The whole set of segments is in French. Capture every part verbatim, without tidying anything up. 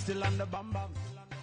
still on the bam bam.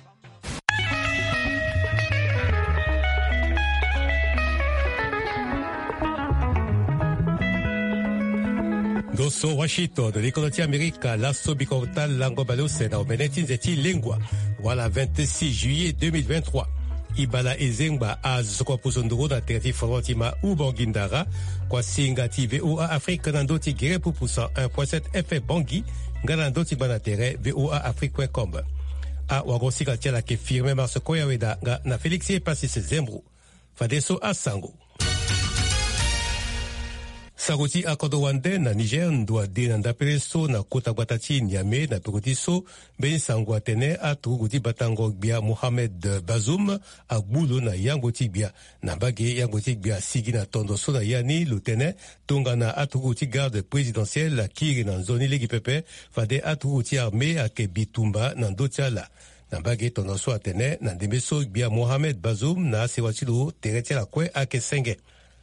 Dosso Washington, l'Economia America, l'asso bicontal lango baleo sena o benetin zeti lingua. Voilà, vingt-six juillet deux mille vingt-trois. Ibala ezengba az sokwa pusondoro na terti formatima ubangindara kwa singa ti V O A Afrique nandoti gere pupusa un virgule sept F M Bangui nganandoti banatere V O A Afrique point com. A wagosika tiala ke firme marso koya weda nga na Felixie Passis Zembru. Fadeso Asango. Saruti akodo wande na Niger ndwa de na ndapele so na kota gwatati Niamey na pekoti so ben sangwa tene a tuguti batango bia Mohamed Bazoum a gbulo na yangoti bia na bage yangoti bia sigi na tondo so na yani lutene tonga na atuguti garde présidentielle kiri na zoni legi pepe fade atuguti armée a ke bitumba na ndotiala na bage tondo so atene na ndemeso bia Mohamed Bazoum na sewachilo tereti la kwe a ke senge.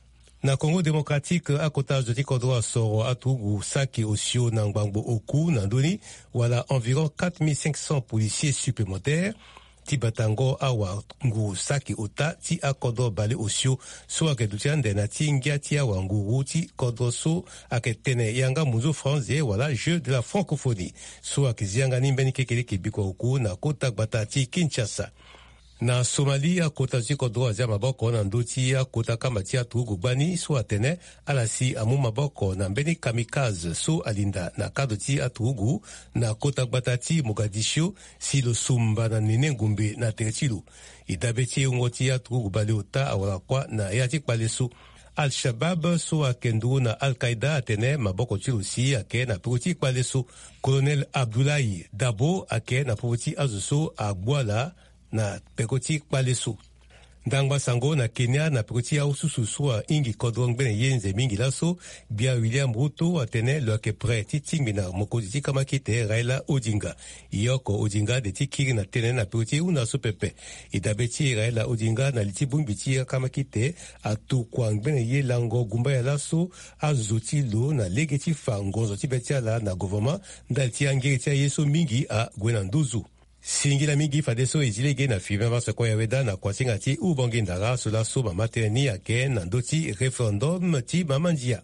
Na Congo démocratique, à côté de Tikodwa Soro Atugu Saki Osio Nangbangbo Oku Nandoni, voilà environ quatre mille cinq cents policiers supplémentaires. Tibatango Awa Nguru Saki Ota, Ti Akodo Bale Osio, so Akedutian de Natingia Tia Wanguru, Ti Kodoso Aketene Yanga Muzo Franze, voilà, jeu de la francophonie. So Akizianga Nimbeni Kekele Kibiko Oku, na Kota Batati Kinshasa. Na Somalia kota ziko doa za maboko na ndoti ya kota kama tia tugu bani so atene alasi amu maboko na mbeni kamikaze so alinda na kadoti atugu na kota batati Mogadishu silo sumba na nene ngumbi na teretilu idabeti ngoti ya tugu bali ota awala kwa na yati palesu Al-Shabaab so akendu na Al-Qaeda atene maboko chirusi ake na poti palesu Colonel Abdoulaye Dabo ake na poti azuso agwala na pekoti palesu. Ndangba sango na Kenya na pekoti ya usususua ingi kodrong bene yenze mingi laso bia William Ruto atene loke pre titingi na mokoziti kama kite Raila Odinga. Iyoko Odinga de tikiri na tene na pekoti una supepe. Idabeti Raila Odinga na litibumbiti kama kite atu kwang bene ye lango gumba ya laso azuti lo na legeti fangonzo tibetia la na government ndalti angiritia yeso mingi a Gwenanduzu. Singila mingi fadeso ezilege na firme marso koya weda na kwasinga ti ubangindara sola so mamateni yake na ndoti referendum ti mamandia.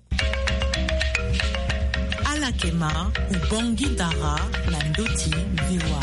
Alakema ubangindara na ndoti viwa.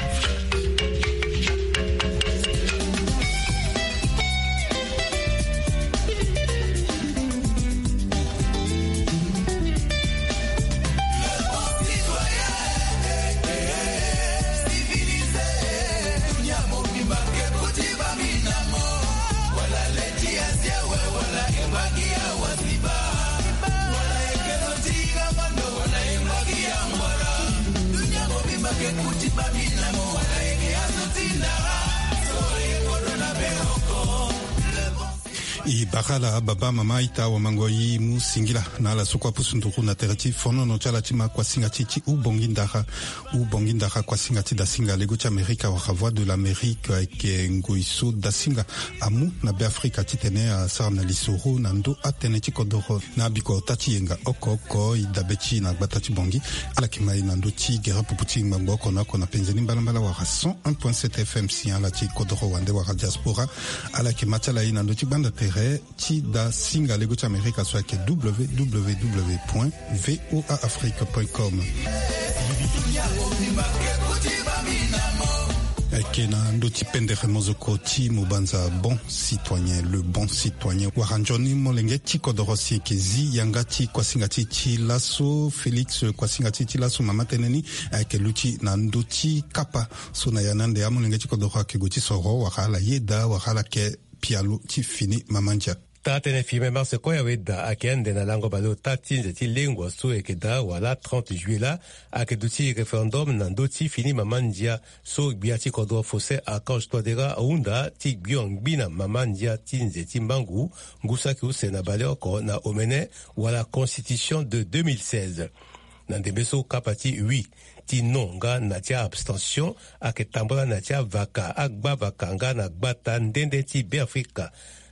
I bakala baba mama ita wa mangoi mu singila na la sukwa pusunduru na terati fono no chala tima kwa singa chichi u bongindaka u bongindaka kwa singa ti da singa lego cha Amerika wa voix de l'Amérique ke ngoiso da singa amu na be Afrika titene a sarna lisoro na ndo atene ti kodoro na biko tati yenga okoko i dabechi na batati bongi ala kimai na ndo ti gera puputi ngbango kona kona penzeni mbalambala wa cent un virgule sept F M si ala ti kodoro wande wa diaspora ala kimatala ina ndo ti banda ti da singa lego cha Amerika so ke w w w point v o a afrique point com. Kena ndoti pendere mozoko ti mobanza bon citoyen, le bon citoyen waranjoni molenge ti kodorosi kezi yanga ti kwasinga ti ti laso Felix kwasinga ti ti laso mama teneni ke luti na ndoti kapa so na yanande amolenge ti kodoro ke goti soro wakala yeda wakala ke pialo ti fini mamanja. Tatene firme marse koya weda akende na lango balo tatinze ti lingua so ekeda wala trente juillet la akeduti referendum na ndoti fini mamandia so bia ti kodro fosse archange twadera unda ti biong bina mamandia tinze ti mbangu ngusa ki usena bale oko na omene wala constitution de deux mille seize. Na ndebeso kapati huit ti nonga na tia abstention aketambola na tia vaka agba vakanga na gbata ndende ti be Afrika.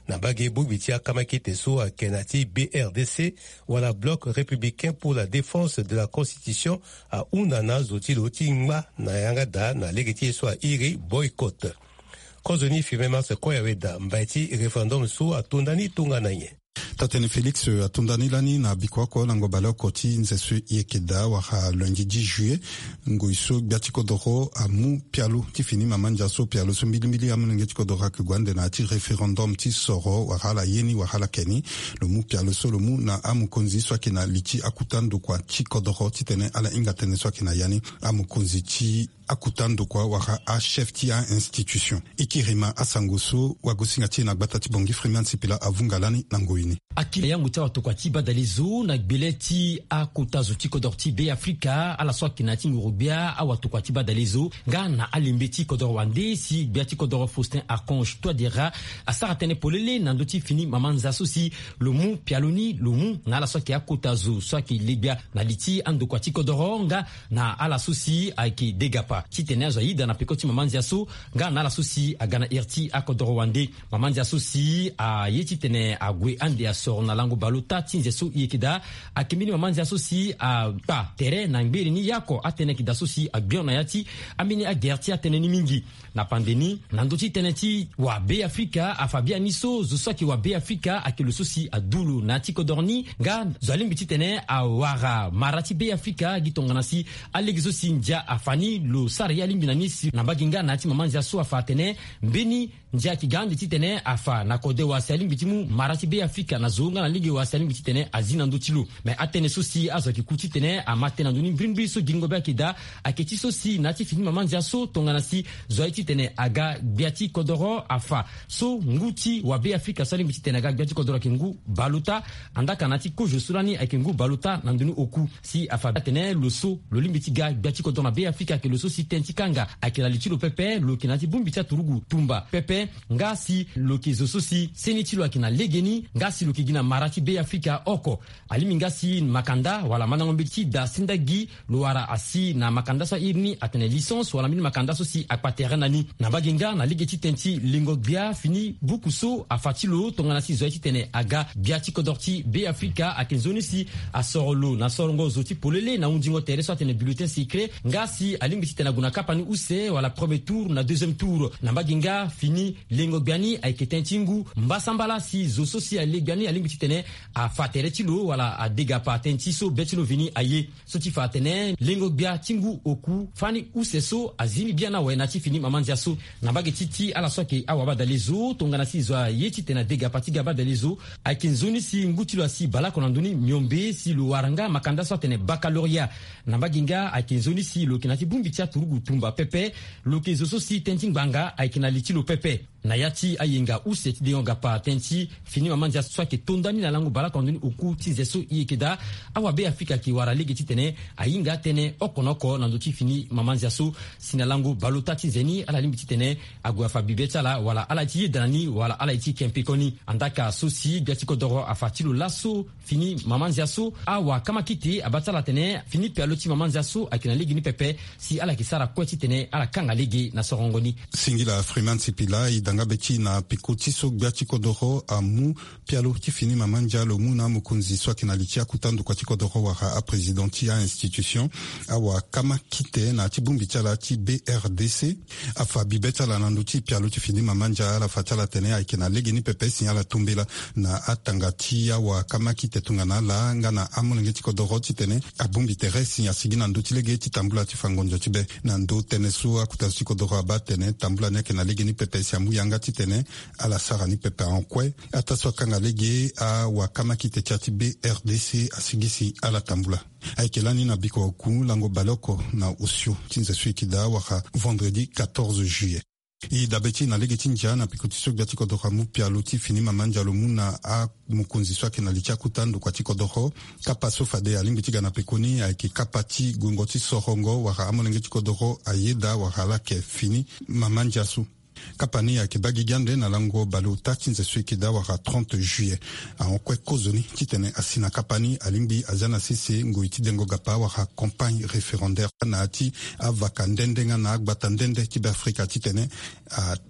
na bagebu bitia kamakete so a kenati B R D C wala bloc républicain pour la défense de la constitution a unana zotilo tingma na yangada na legeti so a iri boycott. Kozoni fimema se koyaweda mbaiti référendum so a tundani tunganaye. Tatene Félix atundani lani na bikwako lango balao koti nzesu yekeda waha lundi dix juillet ngoiso biatiko doro amu pialo tifini mamanja so pialo so mbili mbili amunenge tiko dora kugwande na ati référendum ti soro wahala yeni wahala keni le mu pialo so le mu na amu konzi so kina lichi akutando kwa tiko doro titene ala inga tene so kina yani amu konzi ti akutando kwa waha a chef ti a institution ikirima asangoso wagosinga ti na gbata ti bongi freeman sipila avungalani nangoini akile yangu ta watoka ti badalizo na gbeleti akota zo tiko dorti be Afrika ala so kina ti ngurubia a watoka ti badalizo nga na alimbeti kodor wande si biati kodor Faustin Archange toi dira asara tene polele na ndoti fini mamanza sosi le mu pialoni le mu na ala so ki akota zo so ki libia na liti ando kwa ti kodor nga na ala sosi a ki degapa ti tene zo ida na pekoti mamanza so nga na ala sosi a gana irti akodor wande mamanza sosi a yeti tene agwe ande a sor na lango balota tinze so yekida akimini mamanzi asosi a pa tere na ngbiri ni yako atene kida sosi a biona yati amini a gerti atene ni mingi na pandeni na ndoti teneti wa be Afrika a Fabia Niso zosoki wa be Afrika akilo sosi a dulu na tiko dorni nga zalim biti tene a wara marati be Afrika gitongana si alegzo sinja afani lo saria limbina nisi na baginga na ti mamanzi aso afa tene mbeni nja kigandi titene afa na kode wa salim bitimu marati be Afrika na zonga na ligi wa salim biti tene azina ndotilo mais atene sosi azo ki kuti tene amate na nduni brimbi so gingo ba kida aketi sosi na ti fini mamanzi aso tongana si zoiti tene aga biati kodoro afa so nguti wa be Afrika salim biti tene aga biati kodoro kingu baluta andaka nati ko josulani akingu baluta na nduni oku si afa tene loso lo limbiti ga biati kodoro na be Afrika ke loso si tenti kanga akela litilo pepe lo kinati bumbi ta turugu tumba pepe ngasi lo kizo sosi senitilo akina legeni ngasi lo kigina marati be Afrika oko alimi ngasi makanda wala manango biti da sindagi lo wara asi na makanda so irni atene licence wala mini makanda sosi akpaterena ni na baginga na ligeti tenti lingo bia fini bukuso afatilo tongana si zoiti tene aga biati kodorti be Afrika akenzoni si asorolo na sorongo zoti polele na undingo tere so atene bulletin secret ngasi alimi biti tena guna kapani use wala premier tour na deuxième tour na baginga fini lingo biani aiketentingu mbasambala si zoso si alegani alimi biti tene a fatere tilo wala a degapa tentiso betilo vini aye soti fatene lingo bia tingu oku fani useso azini bia na wena ti fini mamanzi aso na bageti ti ala soke awaba dalezo tongana si zo yeti tena degapa ti gaba dalezo akinzoni si ngutilo si bala konandoni myombe si lo waranga makanda so tene baccalauréat na baginga akinzoni si lo kinati bumbi tia turugu tumba pepe lo kezoso si tenting banga aikina litilo pepe na yati ayenga useti de yonga pa tenti fini mamanzi aso ke tondani na lango bala konandoni oku tinzeso yekeda awa be Afrika ki wara legeti tene ayinga tene okonoko na ndoti fini mamanzi aso sinalango balota tinzeni ala limbiti tene agwa fabibeta la wala ala ti dani wala ala ti kempikoni andaka sosi gatiko doro afatilo laso fini mamanzi aso awa kama kiti abatala tene fini pialoti mamanzi aso akina legi ni pepe si ala kisara kweti tene ala kanga legi na sorongoni singila Freeman Sipila idanga beti na pikoti so gatiko doro amu pialoti fini mamanja lo muna mukunzi so akina litia kutando kwa tiko doro wara a presidenti a institution awa kama kite na tibumbi chala ti B R D C afa bibeta la nanduti pialoti fini mamanja la fatala tene aikina legi ni pepe si ala tumbela na atangati awa kama kite tungana la ngana amonenge tiko doro ti tene abumbi tere si asigina nduti legi ti tambula ti fangonjo ti be na ndo tene so akuta tiko doro aba tene tambula ne kena legi ni pepe si amu yanga ti tene ala sara ni pepe en kwe ata so kanga legi awa kama kite ti B R D C asigisi ala tambula aikelani na biko oku lango baloko na usio tinza suikida waka vendredi quatorze juillet i dabeti na legeti nja na pikotiso gati kodoro mu pialoti fini mamanja lo muna a mukunzi swake na licha kutando kwa tiko doro kapa sofade alimbiti gana pekoni aiki kapati gungoti sorongo waka amonenge tiko doro ayeda waka ke fini mamanja su kapani ya kibagi gande na lango balota tinze suikida waka trente juillet a onkwe kozoni titene asina kapani alimbi azana sisi ngoiti dengo gapa waka campagne référendaire na ati avaka ndendenga na agbata ndende tibe Afrika titene a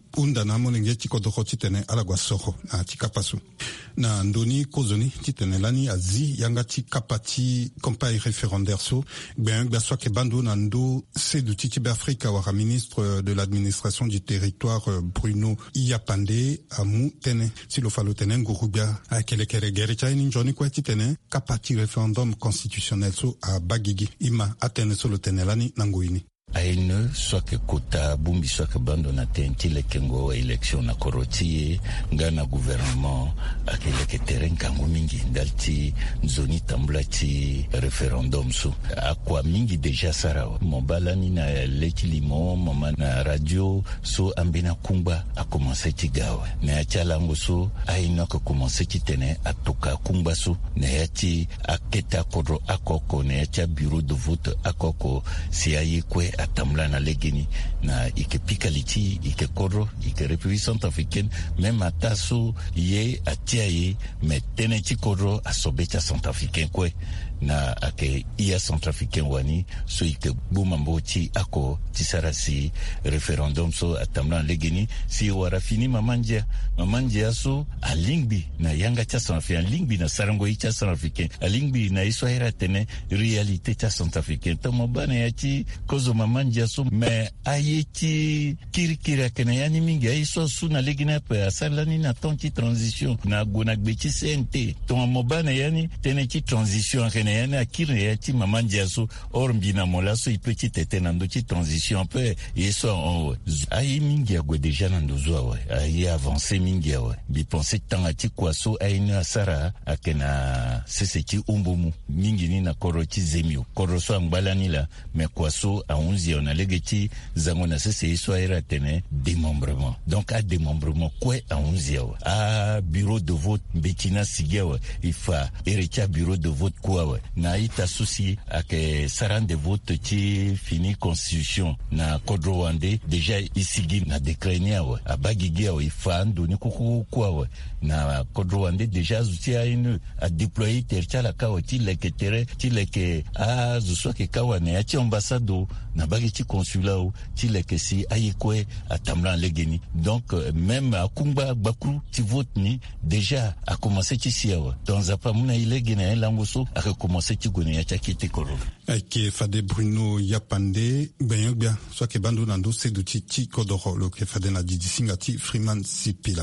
unda na molenge tikodoro titene ala gwa soro na tikapasu na ndoni kozoni titene lani azi yanga tikapa ti campagne référendaire so ben gba so ke bandu na ndo sedu titi be Afrika wa ministre de l'administration du territoire Bruno Iyapande amu tene si lo falo tene ngurubia akele kere gere chaini njoni kwa titene kapa ti référendum constitutionnel so a bagigi ima atene so lo tene lani nangoini aine soit que kota bumbi soit que bando na tentile kengo election na korotie ngana gouvernement akele ke terrain kango mingi ndalti nzoni tambulati référendum so akwa mingi deja sara mobala ni na lekilimo mama na radio so ambina kumba a commencé tigawa na chalango so aine ko commencé kitene atoka kumba so na yati aketa kodro akoko na yacha bureau de vote akoko si ayekwe atamla na legeni na ikepika liti ikekodro ike République centrafricaine même ataso ye atiaye metene chikodro asobecha centrafricain kwe na ake iya centrafricain wani so ike bumambo chi ako tisarasi référendum so atamla legeni si warafini mamanja mamanja so alingbi na yanga cha centrafricain lingbi na sarango cha centrafricain alingbi na iswahira tene réalité cha centrafricain tomobana yachi kozo mamanja so me ayeti kirikira kene yani mingi aiso suna legina pe asalani na tonti transition na gona gbechi sente tomobana yani tene chi transition kene yani akire yati mamanja so ormbina molaso ipeti tete na ndochi transition pe yeso on ayi mingi agwe deja na ndozwa wa ayi avancer mingi wa bi penser tangati kwaso ayi asara akena seseki umbumu mingi ni na korochi zemio koroso ngbalani la me kwaso a unzi on a legeti zangona sese iswaira tene démembrement donc à démembrement quoi a unzi a bureau de vote betina sigewa ifa erecha bureau de vote quoi na ita souci ake saran de vote ti fini constitution na kodro wande déjà isigi na décrénia wa abagigia wa ifa ndo ni kuku kwa na kodro wande déjà zuti a une a déployer tercha la kawati leketere ti leke a zuswa ke kawane ya ti ambassado na bagi ti consulat o ti leke si ayekwe atamla legeni donc euh, même a kumba bakru ti vote ni déjà a commencé ti siawa dans apa muna ilegena langoso a recommencer ti gone ya chakite koro ke fade Bruno Iyapande ben bien soit ke bandu nando sedu ti ti kodoro lo ke fade na didi singati Freeman Sipila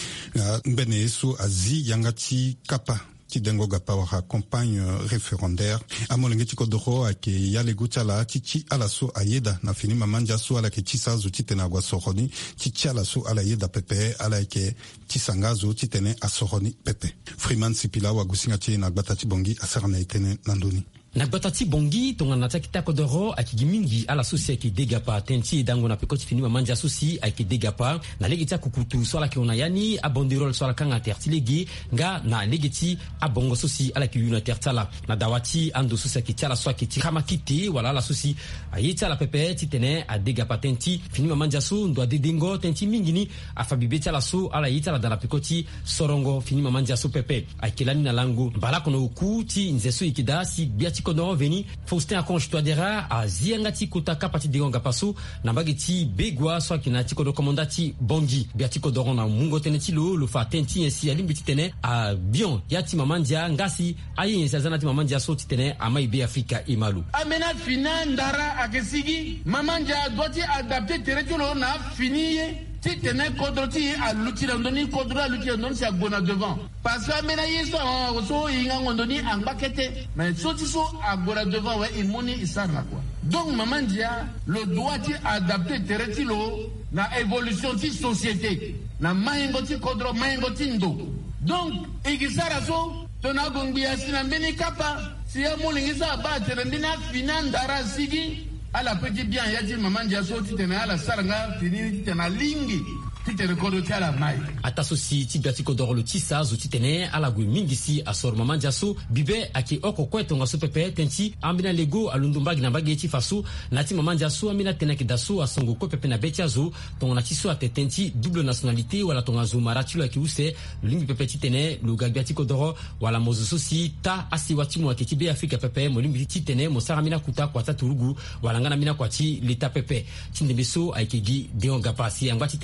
mbene so azi yangati kapa ti dengo gapa wa campagne référendaire amolenge ti kodoro ake yale gutala ti ti ala so ayeda na fini mamanja so ala ke ti sazo ti tena gwa soroni ti ti ala so ala yeda pepe ala ke ti sangazo ti tene asoroni pepe Freeman Sipila wa gusinga ti na gbata ti bongi asarana itene nandoni na batati bongi tonga na takita kodoro akigi mingi ala susi aki degapa tenti dango na pekoti fini mamanja susi aki degapa na legiti kukutu so ala ki ona yani abondirol so ala kanga tertilegi nga na legiti abongo susi ala ki yuna tertala na dawati ando susi aki tiala so aki tirama kiti wala ala susi ayeti ala pepe titene a degapa tenti fini mamanja su ndo adedengo tenti mingi ni afabibeti ala su ala yeti ala dala pekoti sorongo fini mamanja su pepe akilani na langu bala kono uku ti nzesu ikida si biati kodoro veni Faustin Akonj Touadéra a ziangati kutaka pati dengonga paso na bageti begwa so kina ti kodoro komandati bongi biati kodoro na mungo teneti lo lo fa tenti ensi alimbiti tene a bion yati mamandia ngasi ayi ensi azanati mamandia so titene amai be Afrika imalu amena fina ndara akesigi mamandia doit adapter territoire na fini ti tene kodro ti a lutira ndoni kodro a lutira ndoni si a gona devant parce que mena yeso so inga ngondoni angakete mais so ti so a gona devant ouais imoni isarna quoi donc mamandia le doit ti adapter teretilo na évolution ti société na mayengo ti kodro mayengo ti ndo donc igisara so tona gongbi asina mbeni kapa si ya molingisa ba tere ndina finandara sigi ala petit bien yati mamanja so titena ala saranga fini tena lingi titene kodo tiala mai atasosi tibati kodoro lo tisa zo titene ala gwe mingisi asor mamanja so bibe aki oko kweto ngaso pepe tenti ambina lego alundumbagi na bagi eti faso nati mamanja so amina tenaki daso asongo ko pepe na betia zo ton nati so atenti double nationalité wala ton azo maratilo aki use lingi pepe titene lo gagbati kodoro wala mozo sosi ta asiwati mo akiti be Afrika pepe mo lingi titene mo saramina kuta kwa taturugu wala ngana mina kwati leta pepe tindembeso aikegi deonga pasi angwati tena gwe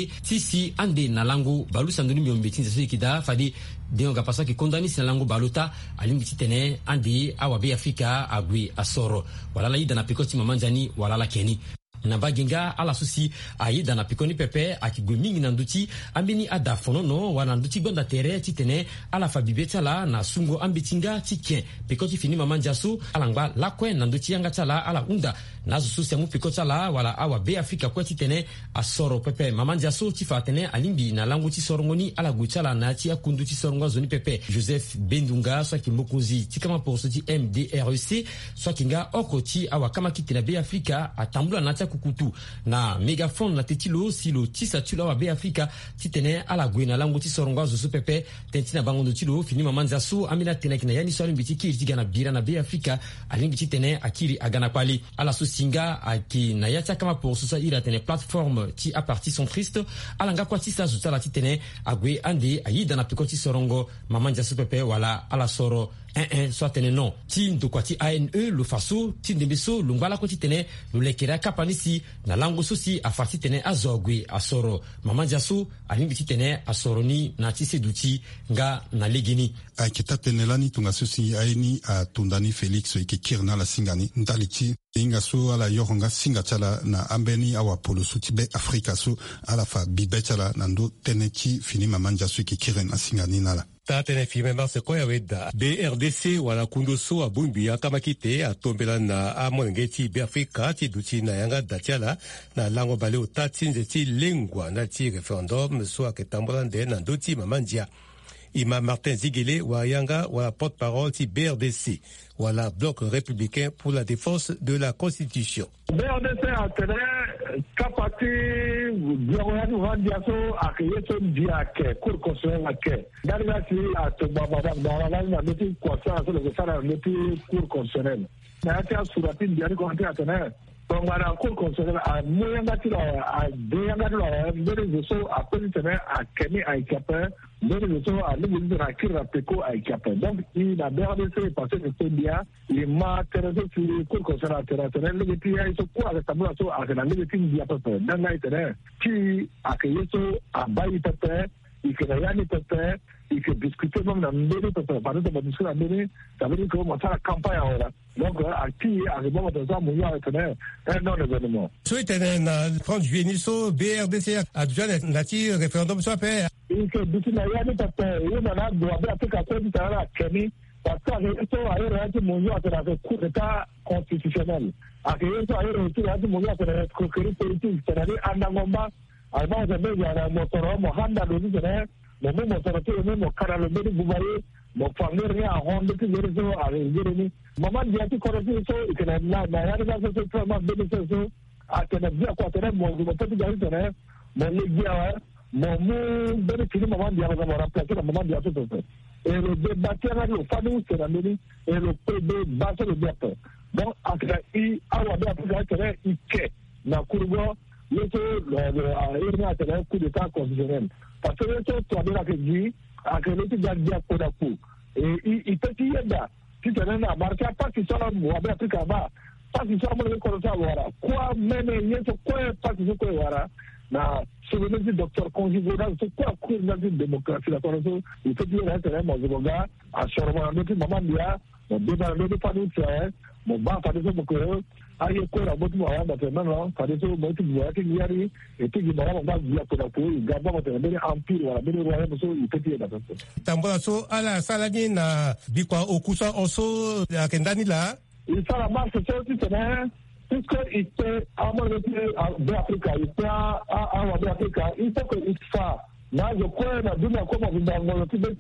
fade tisi ande na lango balu sandoni miombe tinza so ikida fade de nga pasa ki kondani na lango baluta alingi titene ande awa be Afrika agui asoro wala la ida na pikoti mamanjani wala la keni na baginga ala susi aida na pikoni pepe akigwe mingi na nduti ambini ada fonono wana nduti gonda tere titene ala fabibeta la na sungo ambitinga tikien pikoti fini mamanja su alangba la kwen na nduti yanga tala ala unda na susi amu pikota la wala awa be Afrika kwa titene asoro pepe mamanja su tifatene alimbi na langu ti sorongoni ala guchala na ti akundu ti sorongo zoni pepe Joseph Bendunga so kimokozi tikama porso ti M D R E C so kinga okoti awa kama kitina be Afrika atambula na kukutu na megaphone na tetilo silo tisa tilo wa be Afrika titene ala gwena lango ti sorongo zo pepe tentina bangondo tilo fini mamanza su amina tena kina yani swali mbitiki tigana bira na be Afrika alingi titene akiri agana kwali ala su singa aki na yata kama pour ça ira tene plateforme ti a parti son triste ala nga kwa tisa zo tala titene agwe ande ayida na pikoti sorongo mamanza su pepe wala ala soro un un soit tene non ti ndokwati A N E lo faso ti ndembeso lungala ko titene lo lekera kapanisi na lango sosi afati tene azogwe asoro mamanja so alimbi titene asoro ni na tiseduti nga na legini akita tenelani tunga sosi aini a tundani Felix ikikirna la singani ndalichi inga so ala yoronga singa chala na ambeni awa polo suti be Afrika so ala fa bibechala nando tenechi fini mamanja so ikikirna singani nala tatene fime marse ko yaweda B R D C wala kundoso abumbi kama kite atombela na amonengeti be Afrika ti duti na yanga datiala na lango bale utatinze ti lengwa na ti referendum so aketambola nde na duti mamandia Ima Martin Ziguele wa yanga wa porte-parole ti B R D C wala bloc républicain pour la défense de la constitution. B R D C a tene kapati biogani vandiaso akeyeso diake kur constitutionnel ake. Dariga si a to baba baba na meti kwasa so le sara meti kur constitutionnel. Na ata surati diani ko ante atene. Tongana kur constitutionnel a moyanga ti a deyanga lo mbere so a tene a keni a ikape mbere so a libu na kira peko a ikape. Donc il a B R D C passé de bien il m'a intéressé sur le cours conservateur le petit il se quoi avec tableau so a na le petit dia pepe dans la tene qui a que yeso a bayi pepe il que ya ni pepe il que discuter même dans mbere pepe par exemple discuter mbere ça veut dire que on la campagne ahora donc a qui a le bon dans ça mon ya tene un non événement so tene na trente juillet ni so B R D C a déjà la ti référendum so pe il que discuter ya ni pepe il na doit be Afrika ko di tara kemi parce que esto ayer rete mundial a través coup d'état constitutionnel aquello ayer rete mundial a través concurrence politique c'est-à-dire andangomba alba de media na motoro mohanda do ni tene mo mo motoro to mo mo kara lo medu bubaye mo fanger ni a honde ti yerezo a yereni mama dia ti koroti so ikena na na ya na so so ma be so a tene dia ko tene mo mo to ti gari tene mo le dia mo mo be ti ni mama dia ko mo remplacer mama dia to to et le débatteur le famille c'est la mini et le P D base le débatteur donc après il a la débatteur il que na courbo le le il a été un coup d'état constitutionnel parce que le to de la qui a que le dia pour la coup et il peut y yenda si tu n'as marqué pas qui soit mo ba Afrika ba pas qui soit mo ko ta wara quoi même yeso quoi pas qui soit wara na souvenir du docteur Conjigoda c'est quoi cours de démocratie la connaissance il faut dire là mo zoga a sorma no ti mama dia mo débat no ti fanu tse mo ba fa de mo ko aye ko ra mo ti mo anda te non fa de so mo ti ya ti yari e ti mo ra ba dia ko da ko ga ba mo te be empire wala be royaume so il faut dire là tambola so ala salani na bikwa okusa oso akendani la il ça la marche c'est aussi c'est puisqu'il peut avoir de Africa, il peut avoir de Africa, il faut qu'il fasse. Là, je crois que nous avons comme dans le Tibet,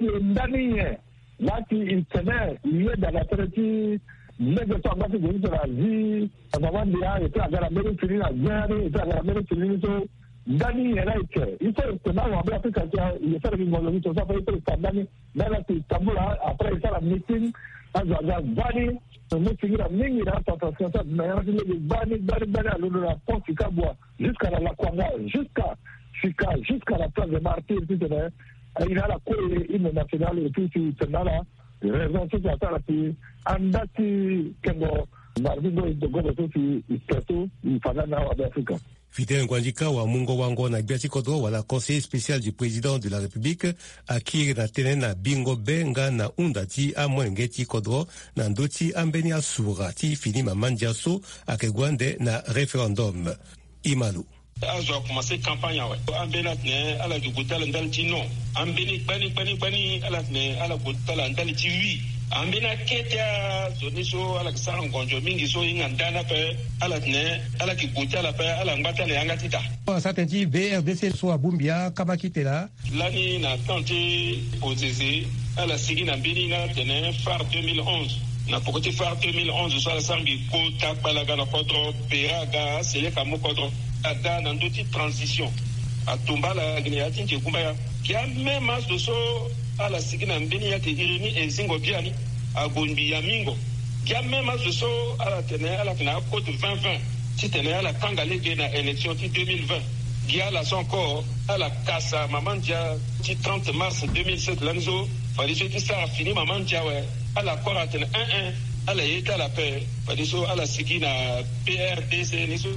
là, il tenait, il est dans la traité, mais je pense que c'est la vie, à un moment donné, il était à la mairie finie, la guerre, il était à la mairie finie, Dani est là, il faut que nous avons de Africa, il fait une monologie, ça fait que c'est Dani, dans la Istanbul, après il fait la meeting, à Dani, Moussira Mingira, attention, ça, mais Bani, Bani, Bani, à l'eau la porte, jusqu'à la Kwanga, jusqu'à Chika, jusqu'à la place de Martyr, il a la cour hymne nationale et puis tu es là, raison, c'est ça, là, puis, Andati, Kengo, Marvino, il doit go, il il fallait là, en Afrique. Fidel Ngwandika wa Mungo Wango na Biati Kodro wala conseiller spécial du président de la République akiri na tene na bingo benga na undati amwengeti Kodro na ndoti ambeni asura ti fini mamandiaso akegwande na référendum. Imalu. Azo a commencé campagne ouais. Ambena ne ala gutala ndal ti non. Ambeni bani bani bani ala ne ala gutala ndal ti oui. Ambena keta zoniso ala kisara ngonjo mingi so inga ndana pe ala ne ala ki gutala pe ala ngata ne anga tita. Certains dit B R D C so abumbia kama kitela. Lani na tante posese ala sigi na bini na tene phare deux mille onze. Na pokoti phare deux mille onze so ala sangi kota balaga na kodro peraga sele kamo kodro. Ada nandoti transition atumba la gneati nje kumbaya kia même as de so ala sigina mbeni yake irini ezingo biani agonbi ya mingo kia même as de so ala tene ala tena code vingt vingt ti tene ala kangale de na élection ti deux mille vingt kia la son corps ala kasa mamandia ti trente mars deux mille sept lanzo fali so ti sa fini mamandia we ala kora tene un un ala yeta la paix fali so ala sigina P R D C ni so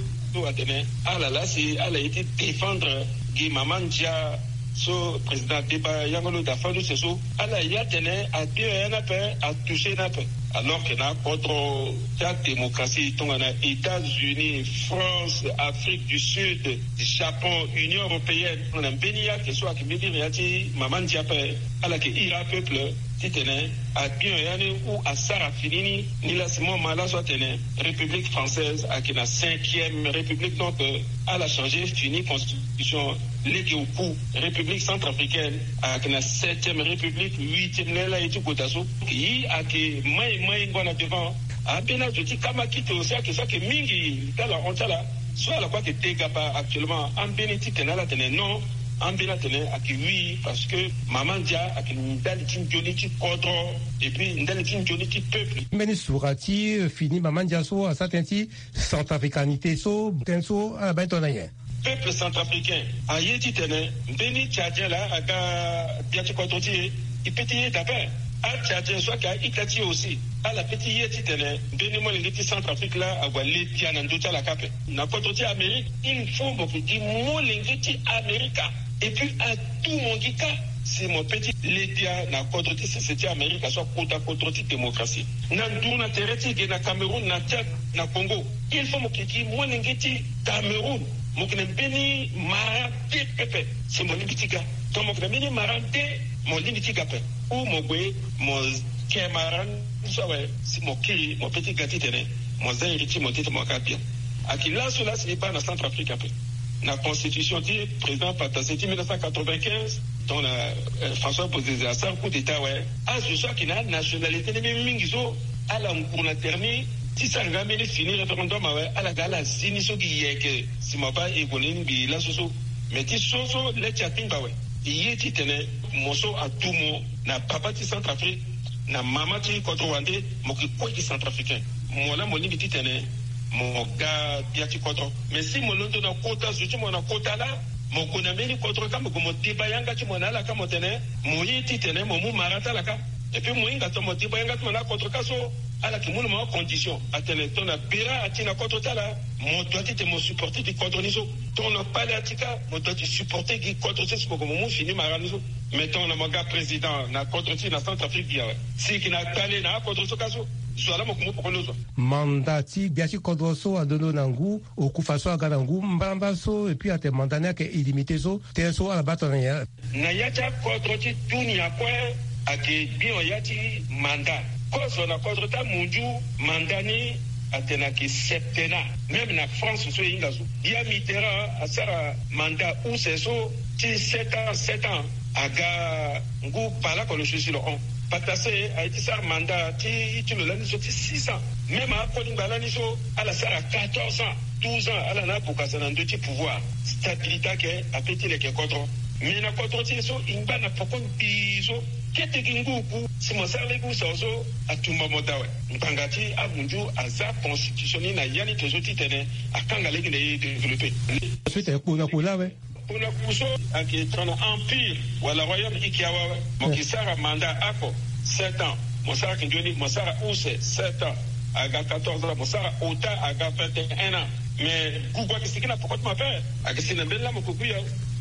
ala la si ala été défendre Guy Mamandia so président débat yangolo da fandu seso ala ya tene a bien na pe a touché na pe alors que na contre la démocratie tongana États-Unis, France, Afrique du Sud, Japon, Union européenne on a bénia que soit qui me dit riati Mamandia pe ala que ira peuple titene a bien yani ou à Sarah Finini ni la Simon Mala soit tene République française à qui la cinquième République donc à la changer fini constitution légué au coup République centrafricaine à qui la septième République huitième là et tout kotaso qui a qui mai mai ngona devant a bien je dis kama kito aussi que ça que mingi dans la honte là soit la quoi que tegaba actuellement en bénéfice na la tene non Ambela tene aki oui parce que maman dia aki ndali tin joni ti kodro et puis ndali tin joni ti peuple meni surati fini maman dia so a satenti centrafricanité so tenso a bentonaye peuple centrafricain a yeti tene beni tchadien là aga dia ti kodro ti ipeti d'abord a tchadien so ka ikati aussi à la petite yeti tene beni mo lingiti Centrafrique là agwa letia na nduta la kape na kodro ti Amérique il faut beaucoup di mo lingiti Amérique. Et puis, à tout mon cas, c'est mon petit Lédia, na contre c'était Amérique, soit contre contre démocratie. Nandu na tereti, na Cameroun, na Tchad, na Congo. Il faut mon kiki, moi n'engeti Cameroun. Mon knebeni marante pepe. C'est mon limitiga. Donc mon knebeni marante, mon limitiga pepe. Ou mon gwe, mon kemaran, c'est mon kiri, mon petit gâti tene. Mon zahiriti, mon titre, mon capien. À qui là, cela, ce n'est pas dans Centrafrique après. La constitution dit président Pataseti mille neuf cent quatre-vingt-quinze dont la euh, François Bozizé a un coup d'état ouais ah je sais qu'il a nationalité de mingizo à la pour la terminer si ça va mener finir référendum ouais à la gala ziniso qui est que si ma pas égonin bi la soso mais ti soso le chatimba ouais il est tene moso à tout mo na papa ti Centrafrique na mama ti Kodrowandé mo ki quoi qui centrafricain mo la mo ni ti tene mon gars biati kodro mais si mon londo na kota zuti mon na kota la mon konameli kodro kama ko mo tibayanga ti mon ala kama tene mo yiti tene mo mu marata la ka et puis mo inga to mo tibayanga ti mon na kodro kaso ala ki mo mo condition atene to na bira atina kodro tala mo doit te mo supporter di kodro niso to na pale atika mo doit te supporter di kodro se ko mo mu fini maraniso mettons na mon gars président na kodro ti na Centrafrique dia si ki na tale na kodro so kaso mandati biachi kodroso adono nangu okufaso aganangu mbambaso et puis ate mandane ke illimité so tenso ala batona na yacha kodroti dunia kwa ake bio yati manda koso na kodrota munju mandani atena ki septena même na France so ingazo dia Mitterrand asara manda ou seso ti sept ans sept ans aga ngu pala ko le sur le on Patassé a été ça mandat qui tu le l'année sur six ans même à Kolinga l'année sur à la sara quatorze ans douze ans à la na pour qu'à dans deux types pouvoir stabilité que a pété les contre mais na contre ti so imba na pokon biso kete kingu ku si mo sale ku so so atuma modawe mpangati abunju aza constitutionnel na yani tozoti tene akanga leki ne développer suite ko na ko la ouais pour la couche à qui est un empire ou la royaume ikiawa mon qui sera mandat ako sept ans mon sera qui donne mon sera où c'est sept ans aga quatorze ans mon sera autant aga vingt et un ans mais gugwa kisiki na pokot mape akisina mbela mokukuya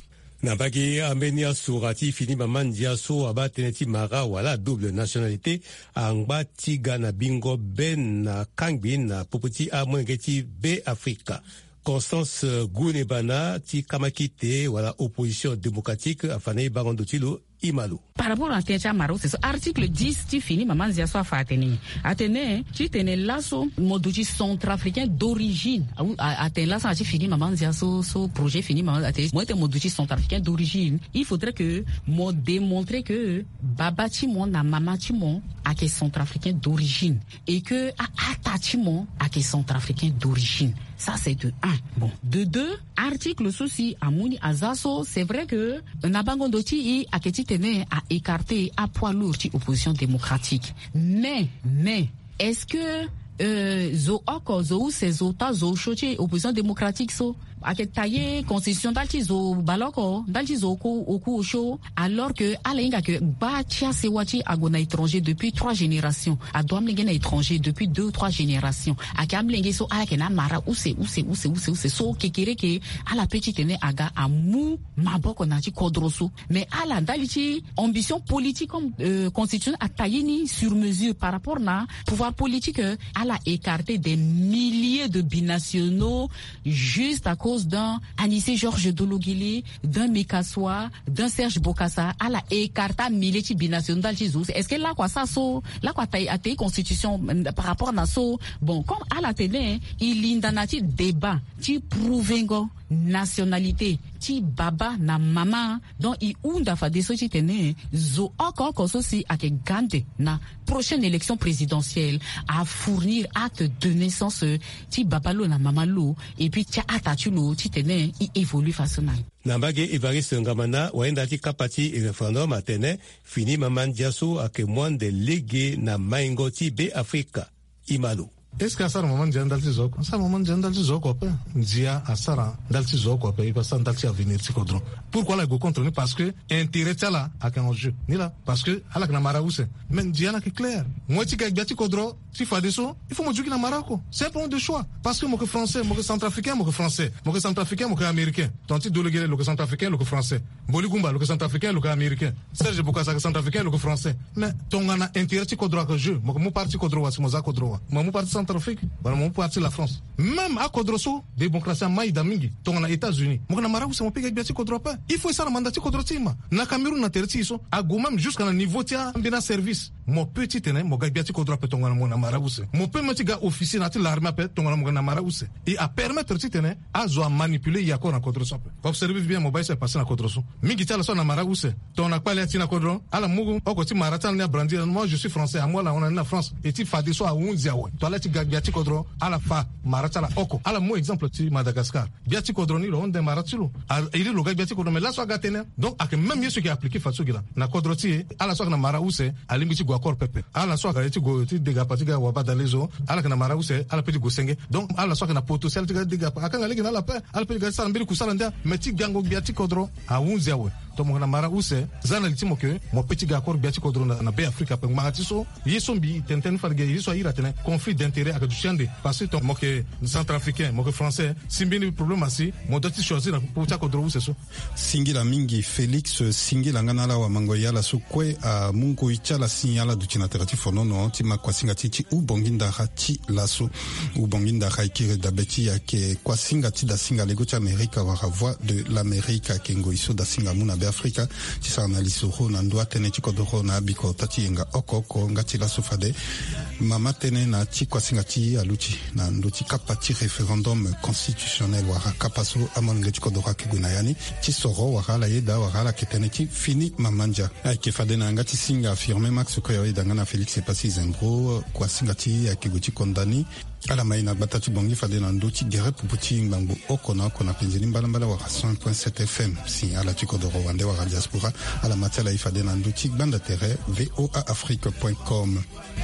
na bagi amenia surati fini mamandia so abatene ti mara wala double nationalité angba tiga na bingo ben na kangbin na popoti a mwengeti be Afrika. Constance Gounebana ti kamakite wala opposition démocratique afane barondo tilo Imalo. Par rapport à Techa Maro, c'est article dix, tu finis, maman, zia soit fatene. Atene, tu tenais là, so, moduji centrafricain d'origine. Atene là, ça, tu finis, maman, zia, so, so, projet fini, maman, atene. Moi, t'es moduji centrafricain d'origine. Il faudrait que, moi, démontrer que, baba, timon, na mama, timon, a que centrafricain d'origine. Et que, a, ata, timon, a que centrafricain d'origine. Ça, c'est de un. Bon. De deux, article souci, amouni, azaso, c'est vrai que, nabangondoti, a que tenait à écarter à poids lourd l'opposition démocratique. Mais, mais, est-ce que euh, zo oko zo se zo ta zo choche opposition démocratique so ake taillé constitution dalti zo baloko dalti zo ko oku osho alors que alenga que ba tia se wati agona étranger depuis trois générations a doamlenge na étranger depuis deux ou trois générations ake amlenge so ake na mara use use use use use so kekere ke ala petite ne aga amu maboko na ti kodroso mais ala dalti ambition politique comme euh, constitution a taillé ni sur mesure par rapport na pouvoir politique à a écarté des milliers de binationaux juste à cause d'un Anissé Georges Dologili, d'un Mikaswa, d'un Serge Bokassa, à la écarté milliers de binationaux dans le Est-ce que là quoi ça so, là quoi t'as été constitution par rapport à so, bon comme à la télé, il y a un débat, tu prouvengo nationalité ti baba na mama donc i unda fa de soci tene zo encore comme ceci à que gande na prochaine élection présidentielle à fournir acte de naissance ti baba lo na mama lo et puis ti atatu lo ti tene i évolue façonnable Nambage Evariste Ngamana waenda ti kapati référendum atene fini maman diaso à que moins de légué na maingo ti be Afrika Imalo. Est-ce que asara maman dia ndalti zoko asara maman dia ndalti zoko pe dia asara ndalti zoko pe iko san ndalti avenir ti kodron pourquoi la go contre ni parce que intérêt tala a kan jeu ni là parce que ala na mara use men dia na ki clair moi ti ka gati kodron ti fa deso il faut mo juki na marako c'est un point de choix parce que mo que français mo que centrafricain mo que français mo que centrafricain mo que américain tant ti dologuer le que centrafricain le que français Boligumba le que centrafricain le que américain Serge Bokassa que centrafricain le que français mais ton na intérêt ti kodron ka jeu mo que mo parti kodron wa si mo za kodron mo mo parti Centrafrique, voilà mon parti la France. Même à Kodroso, démocratie maïda mingi, ton na États-Unis. Mon na maraou c'est mon pays biati Kodro pas. Il faut ça la mandati Kodrotima. Na Cameroun na terti iso, à go même jusqu'à un niveau tia bien service. Mon petit tene, mon gars biati Kodro pas ton na mon na maraou c'est. Mon petit gars officier na l'armée pas ton na mon na maraou c'est. Et à permettre petit tene à zo manipuler yako na Kodroso. Observez bien mon bail c'est passé na Kodroso. Mingi tia la so na maraou c'est. Ton na pas na Kodro, ala mugu okoti maratan na brandir. Moi je suis français, à moi là on est en France. Et tu fais des so à unzia ouais. Toi là biati kodro ala fa marata la oko ala mo exemple ti Madagascar biati kodro ni lo onde maratilo ili lo biati kodro mais là so gatene donc ak même yesu qui appliquer fatso gila na kodro ti ala so na mara use ali mi ti go akor pepe ala so ga ti go ti dega patiga wa badalezo ala na mara use ala petit go senge donc ala so na poto sel ti ga dega akanga legi na la pe ala petit ga sala mbiri kusala ndia mais ti gango biati kodro a unzia we to mo na mara use zana litimo ke mo petit ga akor biati kodro na be Afrika pe magati so yeso bi tenten farge yeso ira tene conflit d'intérêt avec du chande parce que ton mo ke centrafricain mo ke français simbini problème asi mo doti choisir na pour ta kodro use so singila mingi Félix singila ngana la wa mangoya la sukwe a mungu ichala signala du tinateratif fonono ti makwasinga titi u bonginda hati laso u bonginda haikire dabeti ya ke kwasinga ti da singa lego cha Amerika wa voix de l'Amérique kengo iso da singa muna be Afrika ti sa analyse ho na ndwa tene ti kodro na biko tati nga okoko ngati la sofade mama tene na ti kwasinga ti aluti na ndoti kapati référendum constitutionnel wara kapaso amon ngati kodro ke gunayani ti soro wara la yeda wara la ketene ti fini mamanja ke fade na ngati singa affirmer max ko yoy dangana Félix c'est passé zengro kwasinga ti akiguti kondani ala maina batatu bongi fade na ndoti gere puputi ngbango okona kona penzini mbalambala wa cent point sept F M si ala tiko de Rwanda wa diaspora ala matala ifade na ndoti banda terre voa afrique point com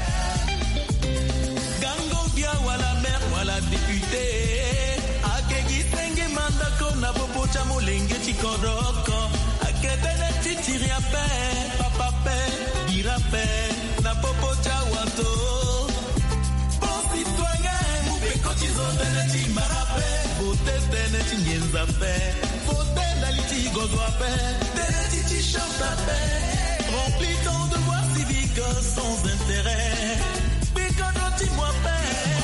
gango bia wala mer wala député akegi senge manda kona bobo cha molenge tikoroko aketene titiri ape papa pe dirape na bobo cha wato Citoyen, vous pouvez continuer de le dire, voter tene tinyenza paix. Voter d'aliti godwa paix. Tene titi chante la paix. Remplis ton devoir civique sans intérêt. Picodo ti moi paix.